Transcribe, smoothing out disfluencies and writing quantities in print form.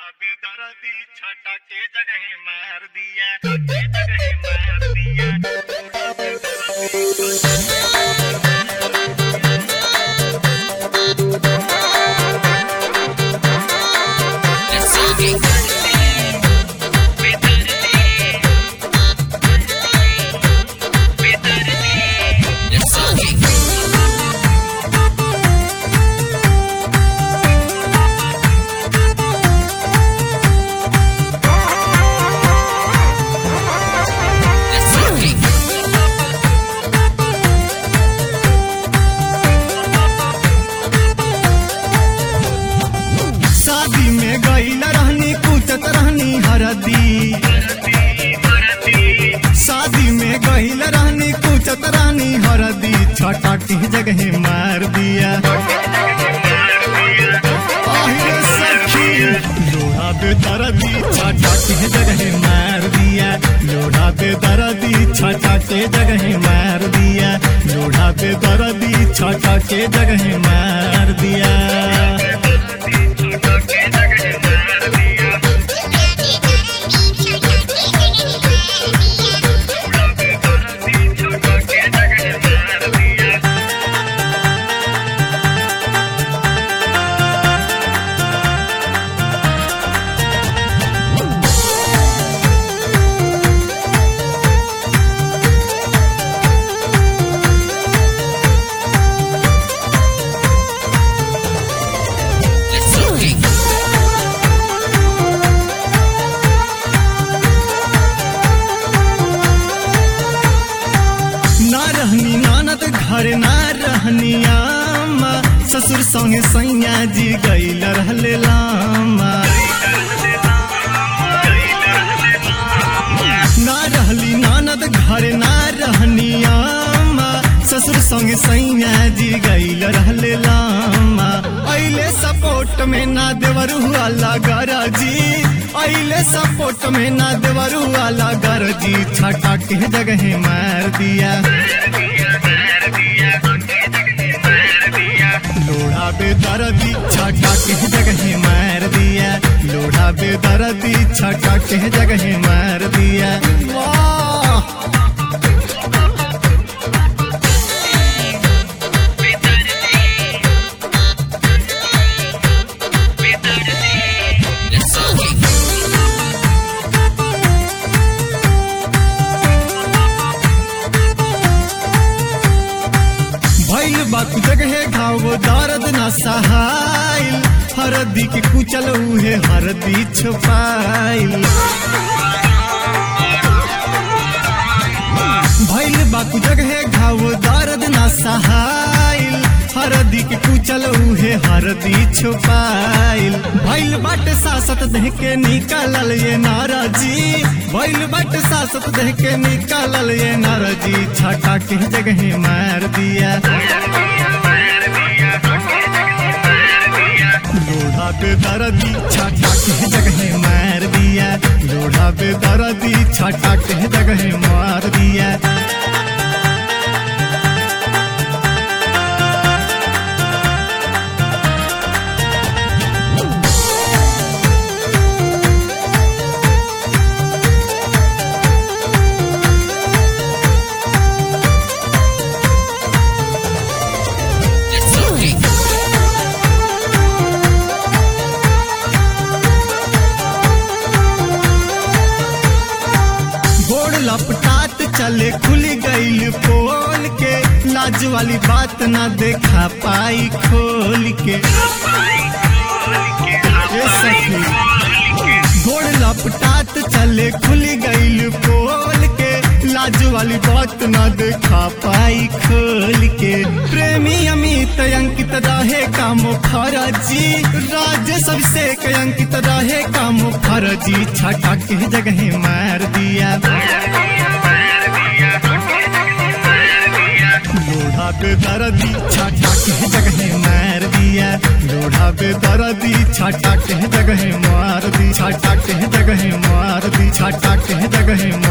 बेदर्दी छटा के जगह मार दिया के जगह मार दिया शादी में गहिल रहनी कुचत रहनी हरदी छटा के जगह मार दिया सखी लोढ़ा बेदर्दी छटा के जगह मार दिया लोढ़ा बेदर्दी छटा के जगह मार दिया लोढ़ा बेदर्दी छटा के जगह मार दिया घर ना रहनी आमा ससुर संगे सैया जी गईल रहले लामा ना रहली नानद घर ना रहनी आमा ससुर संगे सैया जी गईल रहले लामा अइले सपोर्ट में ना देवरू वाला गरजी अइले सपोर्ट में ना देवरू वाला गरजी छटा के जगह मार दिया लोढ़ा बेदर्दी छटा के जगह मार दिया लोढ़ा बेदर्दी छटा के जगह मार दिया वाह बात जगह घाव दर्द न सहाइल हरदी के कुचल उहे हरदी छुपाइल भइल बात जगह घाव दर्द न सहाइल हरदी के कुचल उहे हरदी छुपाइल भइल बाट सासत देह के निकालल ये नाराजी भइल बाट सासत देह के निकालल ये नाराजी छटा के जगह मार दिया लोढ़ा बेदर्दी छटा के जगह मार दिया लोढ़ा बेदर्दी छटा के जगह मार दिया लपटात चले खुल गईल पोल के लाज वाली बात ना देखा पाई खोल के घोड़ लपटात चले खुल गईल पोल के लाज वाली बात ना देखा पाई खोल के प्रेमी अमित अंकित रहे काम फरजी राज सबसे अंकित रहे काम फरजी छटा के जगह मार दिया लोढ़ा बेदर्दी छटा के जगह मार दिया लोढ़ा बेदर्दी छटा के जगह मार दी छटा के जगह मार दी छटा के जगह